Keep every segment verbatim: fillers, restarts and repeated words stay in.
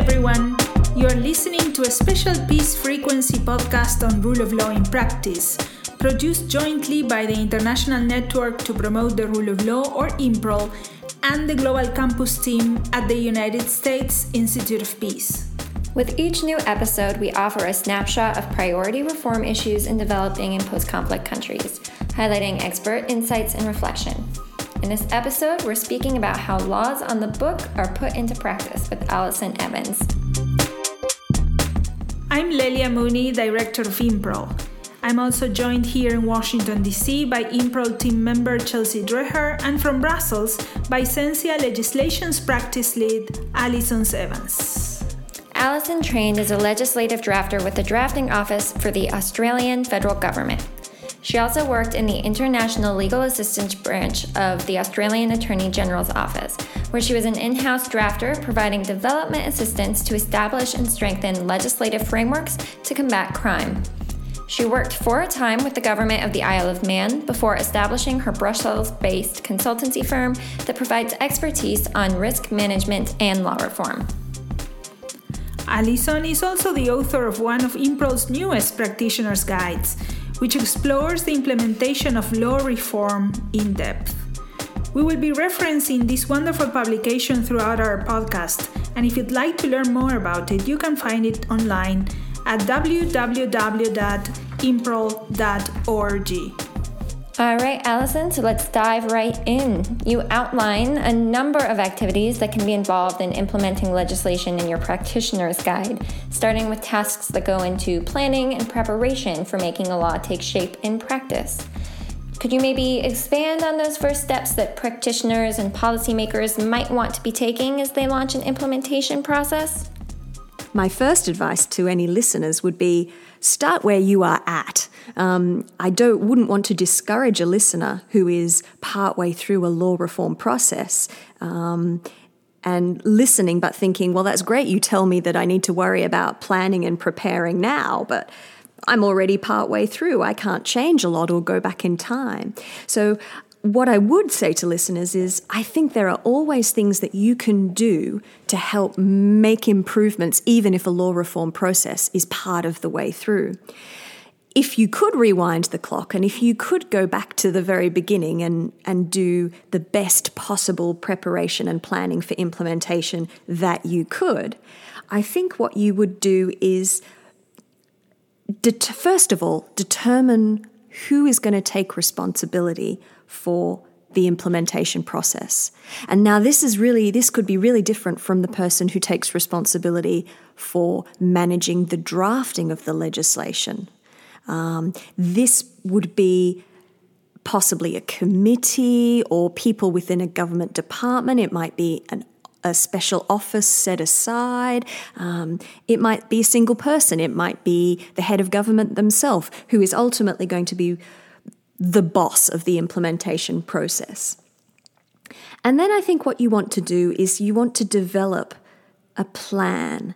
everyone. You're listening to a special Peace Frequency podcast on rule of law in practice, produced jointly by the International Network to Promote the Rule of Law, or INPROL, and the Global Campus team at the United States Institute of Peace. With each new episode, we offer a snapshot of priority reform issues in developing and post-conflict countries, highlighting expert insights and reflection. In this episode, we're speaking about how laws on the book are put into practice with Alison Evans. I'm Lelia Mooney, Director of INPROL. I'm also joined here in Washington, D C by INPROL team member Chelsea Dreher, and from Brussels by Sensia Legislation's Practice Lead, Alison Evans. Alison trained as a legislative drafter with the Drafting Office for the Australian Federal Government. She also worked in the International Legal Assistance Branch of the Australian Attorney General's Office, where she was an in-house drafter providing development assistance to establish and strengthen legislative frameworks to combat crime. She worked for a time with the government of the Isle of Man before establishing her Brussels-based consultancy firm that provides expertise on risk management and law reform. Alison is also the author of one of INPROL's newest practitioner's guides, which explores the implementation of law reform in depth. We will be referencing this wonderful publication throughout our podcast, and if you'd like to learn more about it, you can find it online at w w w dot inprol dot org. All right, Alison, so let's dive right in. You outline a number of activities that can be involved in implementing legislation in your practitioner's guide, starting with tasks that go into planning and preparation for making a law take shape in practice. Could you maybe expand on those first steps that practitioners and policymakers might want to be taking as they launch an implementation process? My first advice to any listeners would be start where you are at. Um, I don't wouldn't want to discourage a listener who is partway through a law reform process um, and listening but thinking, well, that's great, you tell me that I need to worry about planning and preparing now, but I'm already partway through. I can't change a lot or go back in time. So what I would say to listeners is I think there are always things that you can do to help make improvements, even if a law reform process is part of the way through. If you could rewind the clock and if you could go back to the very beginning and, and do the best possible preparation and planning for implementation that you could, I think what you would do is, det- first of all, determine who is going to take responsibility for the implementation process. And now this is really, this could be really different from the person who takes responsibility for managing the drafting of the legislation. Um, this would be possibly a committee or people within a government department. It might be an, a special office set aside. Um, it might be a single person. It might be the head of government themselves who is ultimately going to be the boss of the implementation process. And then I think what you want to do is you want to develop a plan.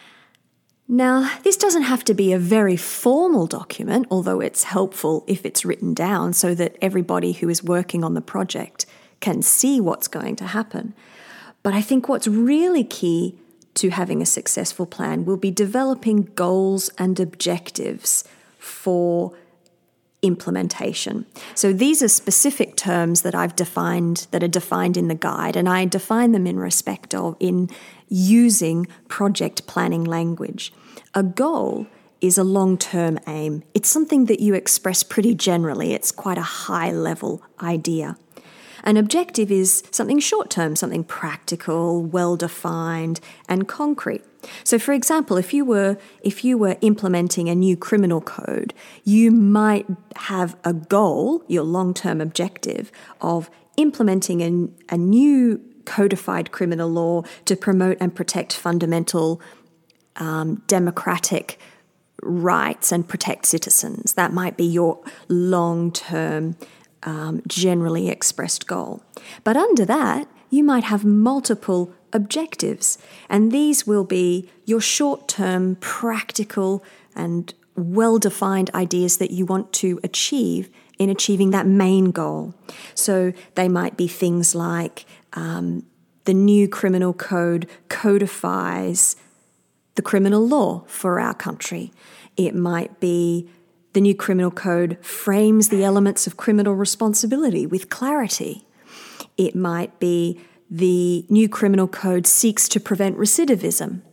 Now, this doesn't have to be a very formal document, although it's helpful if it's written down so that everybody who is working on the project can see what's going to happen. But I think what's really key to having a successful plan will be developing goals and objectives for implementation. So these are specific terms that I've defined, that are defined in the guide, and I define them in respect of in using project planning language. A goal is a long-term aim. It's something that you express pretty generally. It's quite a high-level idea. An objective is something short-term, something practical, well-defined, and concrete. So, for example, if you were if you were implementing a new criminal code, you might have a goal, your long-term objective, of implementing a, a new codified criminal law to promote and protect fundamental um, democratic rights and protect citizens. That might be your long-term Um, generally expressed goal. But under that, you might have multiple objectives, and these will be your short-term, practical, and well-defined ideas that you want to achieve in achieving that main goal. So they might be things like um, the new criminal code codifies the criminal law for our country. It might be the new criminal code frames the elements of criminal responsibility with clarity. It might be the new criminal code seeks to prevent recidivism.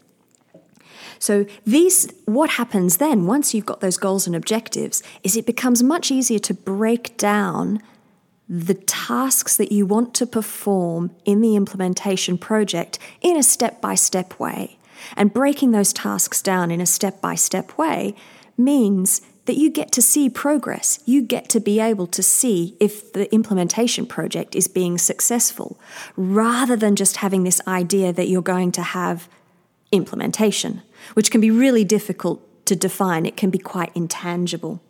So these, what happens then, once you've got those goals and objectives, is it becomes much easier to break down the tasks that you want to perform in the implementation project in a step-by-step way. And breaking those tasks down in a step-by-step way means that you get to see progress. You get to be able to see if the implementation project is being successful, rather than just having this idea that you're going to have implementation, which can be really difficult to define. It can be quite intangible.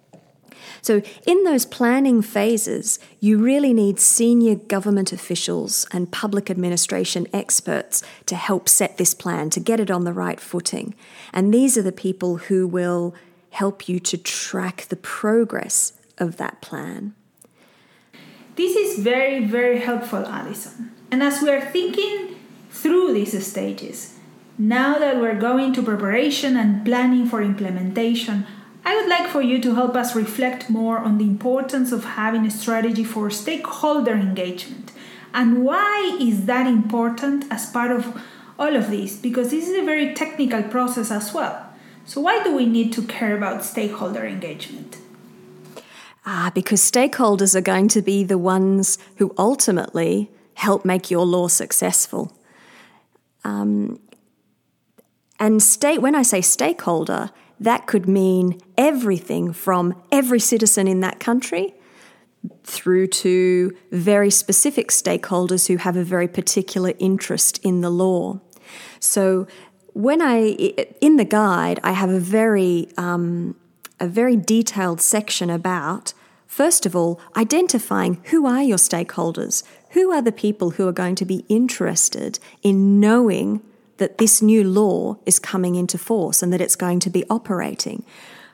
So in those planning phases, you really need senior government officials and public administration experts to help set this plan, to get it on the right footing. And these are the people who will help you to track the progress of that plan. This is very, very helpful, Alison. And as we are thinking through these stages, now that we're going to preparation and planning for implementation, I would like for you to help us reflect more on the importance of having a strategy for stakeholder engagement. And why is that important as part of all of this? Because this is a very technical process as well. So why do we need to care about stakeholder engagement? Ah, because stakeholders are going to be the ones who ultimately help make your law successful. Um, and state, when I say stakeholder, that could mean everything from every citizen in that country through to very specific stakeholders who have a very particular interest in the law. So when I, in the guide, I have a very, um, a very detailed section about, first of all, identifying who are your stakeholders, who are the people who are going to be interested in knowing that this new law is coming into force and that it's going to be operating.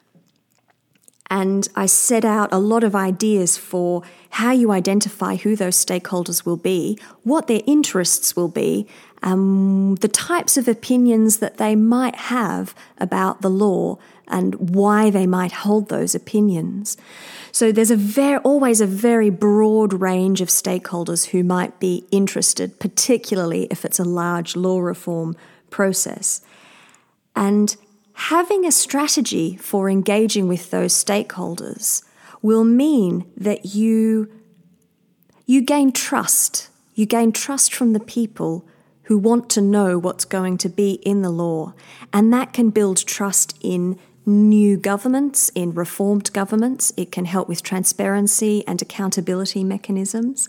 And I set out a lot of ideas for how you identify who those stakeholders will be, what their interests will be, um, the types of opinions that they might have about the law and why they might hold those opinions. So there's a very, always a very broad range of stakeholders who might be interested, particularly if it's a large law reform process. And having a strategy for engaging with those stakeholders will mean that you, you gain trust. You gain trust from the people who want to know what's going to be in the law. And that can build trust in new governments, in reformed governments. It can help with transparency and accountability mechanisms.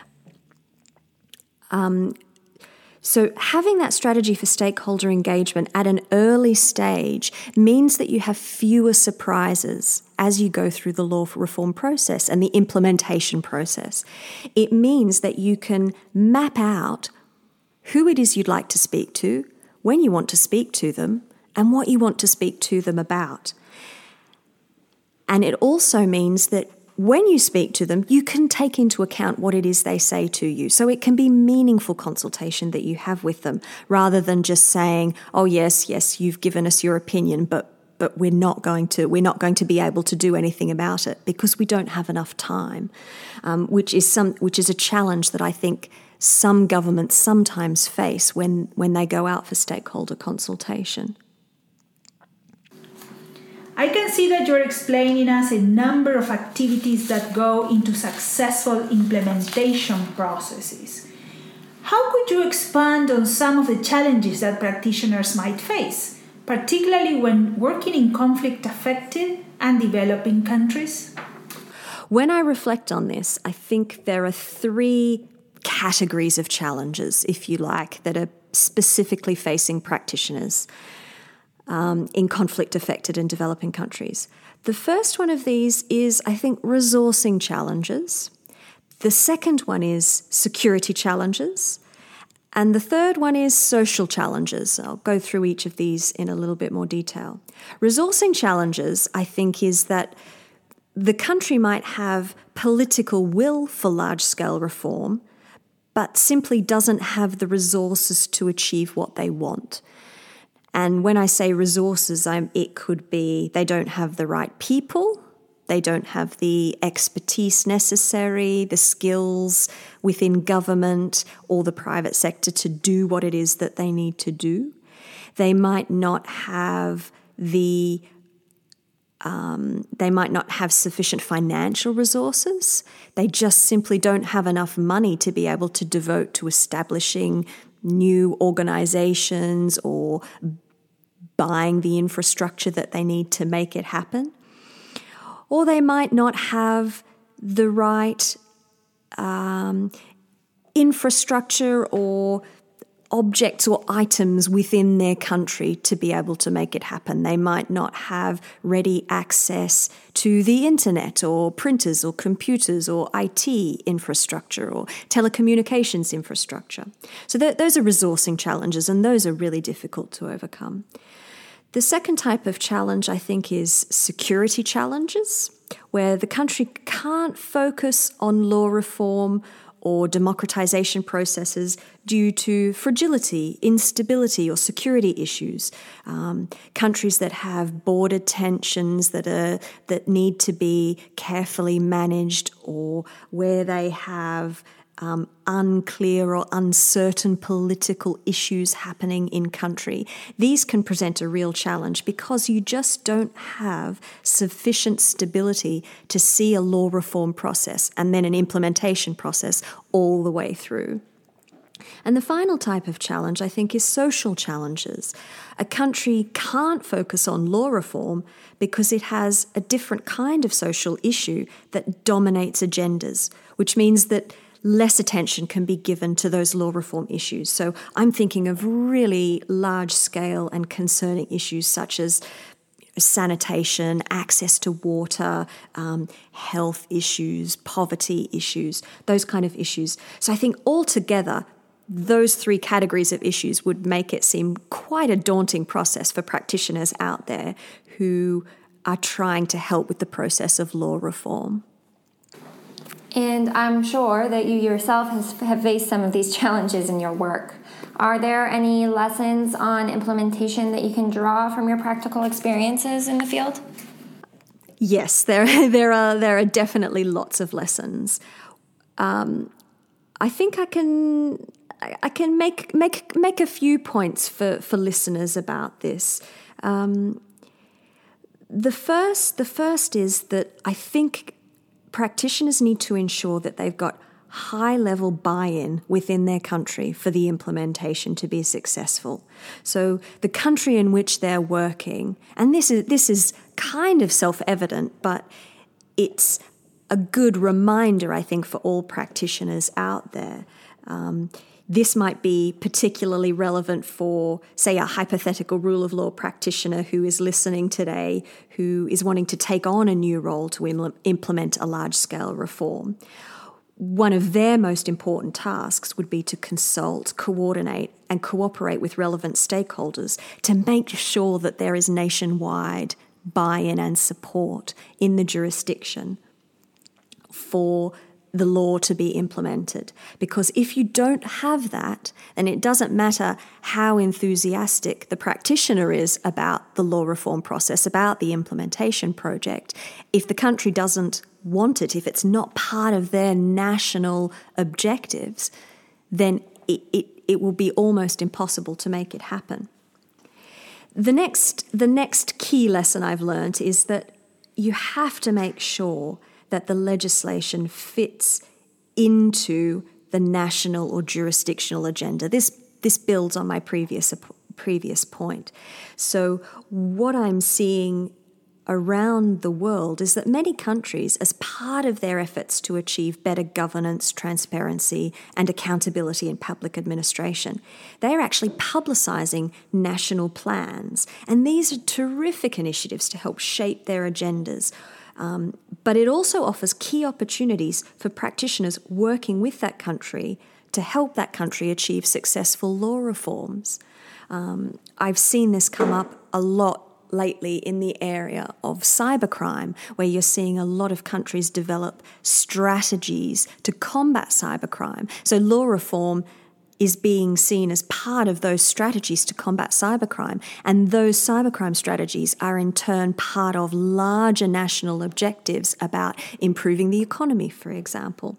Um, so having that strategy for stakeholder engagement at an early stage means that you have fewer surprises as you go through the law reform process and the implementation process. It means that you can map out who it is you'd like to speak to, when you want to speak to them, and what you want to speak to them about. And it also means that when you speak to them, you can take into account what it is they say to you. So it can be meaningful consultation that you have with them, rather than just saying, oh, yes, yes, you've given us your opinion, but but we're not going to we're not going to be able to do anything about it because we don't have enough time, um, which is some which is a challenge that I think some governments sometimes face when, when they go out for stakeholder consultation. I can see that you're explaining us a number of activities that go into successful implementation processes. How could you expand on some of the challenges that practitioners might face, particularly when working in conflict-affected and developing countries? When I reflect on this, I think there are three categories of challenges, if you like, that are specifically facing practitioners um, in conflict-affected and developing countries. The first one of these is, I think, resourcing challenges. The second one is security challenges. And the third one is social challenges. I'll go through each of these in a little bit more detail. Resourcing challenges, I think, is that the country might have political will for large-scale reform, but simply doesn't have the resources to achieve what they want. And when I say resources, I'm, it could be they don't have the right people, they don't have the expertise necessary, the skills within government or the private sector to do what it is that they need to do. They might not have the um, they might not have sufficient financial resources. They just simply don't have enough money to be able to devote to establishing new organizations or buying the infrastructure that they need to make it happen. Or they might not have the right um, infrastructure or objects or items within their country to be able to make it happen. They might not have ready access to the internet or printers or computers or I T infrastructure or telecommunications infrastructure. So th- those are resourcing challenges, and those are really difficult to overcome. The second type of challenge, I think, is security challenges, where the country can't focus on law reform or democratization processes due to fragility, instability, or security issues. Um, countries that have border tensions that are that need to be carefully managed, or where they have Um, unclear or uncertain political issues happening in country. These can present a real challenge because you just don't have sufficient stability to see a law reform process and then an implementation process all the way through. And the final type of challenge, I think, is social challenges. A country can't focus on law reform because it has a different kind of social issue that dominates agendas, which means that less attention can be given to those law reform issues. So I'm thinking of really large-scale and concerning issues such as sanitation, access to water, um, health issues, poverty issues, those kind of issues. So I think altogether, those three categories of issues would make it seem quite a daunting process for practitioners out there who are trying to help with the process of law reform. And I'm sure that you yourself has, have faced some of these challenges in your work. Are there any lessons on implementation that you can draw from your practical experiences in the field? Yes, there there are there are definitely lots of lessons. Um, I think I can I can make make make a few points for, for listeners about this. Um, the first the first is that I think practitioners need to ensure that they've got high-level buy-in within their country for the implementation to be successful. So the country in which they're working, and this is this is kind of self-evident, but it's a good reminder, I think, for all practitioners out there. Um, This might be particularly relevant for, say, a hypothetical rule of law practitioner who is listening today, who is wanting to take on a new role to im- implement a large-scale reform. One of their most important tasks would be to consult, coordinate, and cooperate with relevant stakeholders to make sure that there is nationwide buy-in and support in the jurisdiction for the law to be implemented. Because if you don't have that, then it doesn't matter how enthusiastic the practitioner is about the law reform process, about the implementation project. If the country doesn't want it, if it's not part of their national objectives, then it, it, it will be almost impossible to make it happen. The next, the next key lesson I've learned is that you have to make sure that the legislation fits into the national or jurisdictional agenda. This this builds on my previous previous point. So what I'm seeing around the world is that many countries, as part of their efforts to achieve better governance, transparency, and accountability in public administration, they are actually publicizing national plans. And these are terrific initiatives to help shape their agendas. Um, but it also offers key opportunities for practitioners working with that country to help that country achieve successful law reforms. Um, I've seen this come up a lot lately in the area of cybercrime, where you're seeing a lot of countries develop strategies to combat cybercrime. So law reform is being seen as part of those strategies to combat cybercrime. And those cybercrime strategies are in turn part of larger national objectives about improving the economy, for example.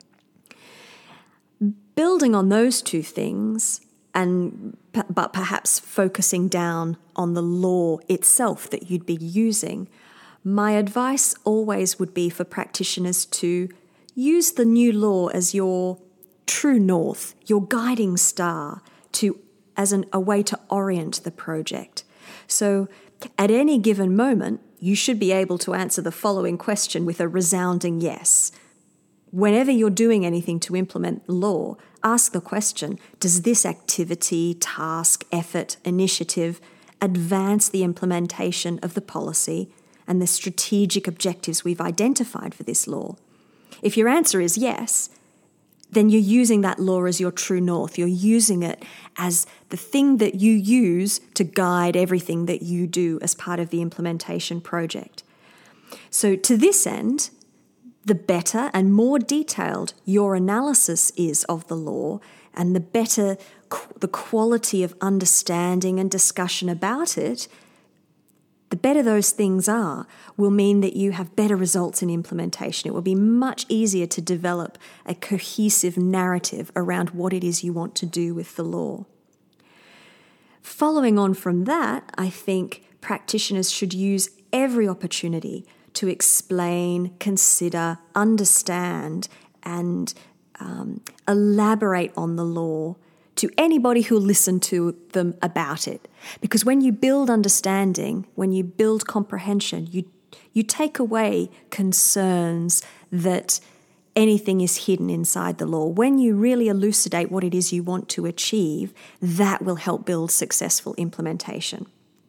Building on those two things, and but perhaps focusing down on the law itself that you'd be using, my advice always would be for practitioners to use the new law as your true north, your guiding star, to as an, a way to orient the project. So at any given moment, you should be able to answer the following question with a resounding yes. Whenever you're doing anything to implement law, ask the question, does this activity, task, effort, initiative advance the implementation of the policy and the strategic objectives we've identified for this law? If your answer is yes, then you're using that law as your true north. You're using it as the thing that you use to guide everything that you do as part of the implementation project. So to this end, the better and more detailed your analysis is of the law, and the better qu- the quality of understanding and discussion about it, the better those things are, will mean that you have better results in implementation. It will be much easier to develop a cohesive narrative around what it is you want to do with the law. Following on from that, I think practitioners should use every opportunity to explain, consider, understand, and um, elaborate on the law to anybody who'll listen to them about it. Because when you build understanding, when you build comprehension, you you take away concerns that anything is hidden inside the law. When you really elucidate what it is you want to achieve, that will help build successful implementation.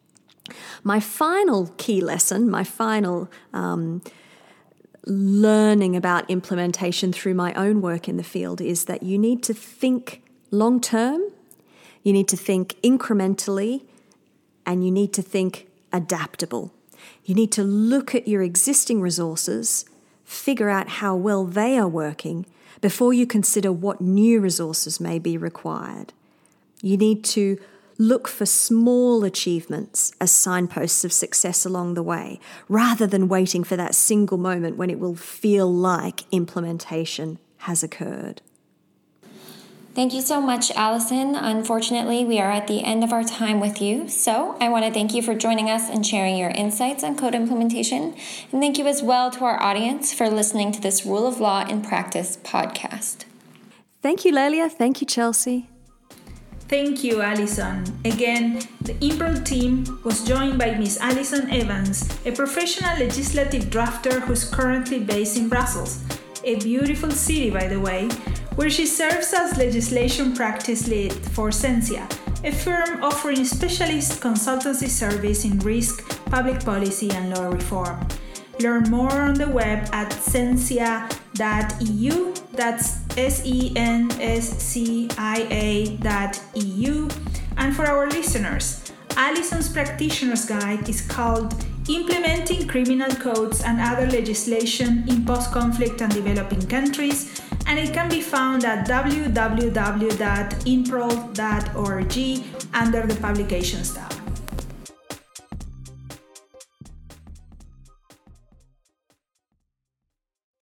My final key lesson, my final um, learning about implementation through my own work in the field is that you need to think long term, you need to think incrementally, and you need to think adaptable. You need to look at your existing resources, figure out how well they are working before you consider what new resources may be required. You need to look for small achievements as signposts of success along the way, rather than waiting for that single moment when it will feel like implementation has occurred. Thank you so much, Allison. Unfortunately, we are at the end of our time with you, so I want to thank you for joining us and sharing your insights on code implementation, and thank you as well to our audience for listening to this Rule of Law in Practice podcast. Thank you, Lelia. Thank you, Chelsea. Thank you, Allison. Again, the Improv team was joined by Miss Allison Evans, a professional legislative drafter who's currently based in Brussels, a beautiful city, by the way, where she serves as legislation practice lead for Sensia, a firm offering specialist consultancy service in risk, public policy, and law reform. Learn more on the web at sensia dot e u, that's S E N S C I A dot E U. And for our listeners, Allison's Practitioner's Guide is called Implementing Criminal Codes and Other Legislation in Post-Conflict and Developing Countries, and it can be found at w w w dot improv dot org under the Publications tab.